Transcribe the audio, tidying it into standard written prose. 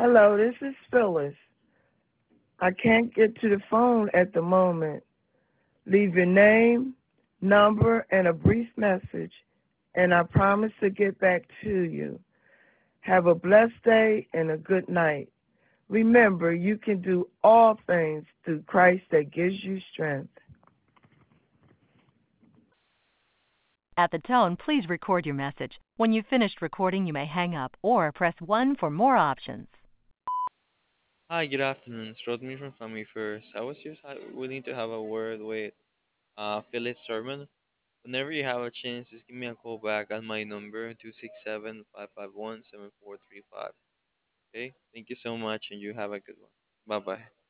Hello, this is Phyllis. I can't get to the phone at the moment. Leave your name, number, and a brief message, and I promise to get back to you. Have a blessed day and a good night. Remember, you can do all things through Christ that gives you strength. At the tone, please record your message. When you've finished recording, you may hang up or press 1 for more options. Hi, good afternoon. It's Rodney from Family First. I was just willing to have a word with Philip Sermon. Whenever you have a chance, just give me a call back at my number 267-551-7435. Okay? Thank you so much and you have a good one. Bye bye.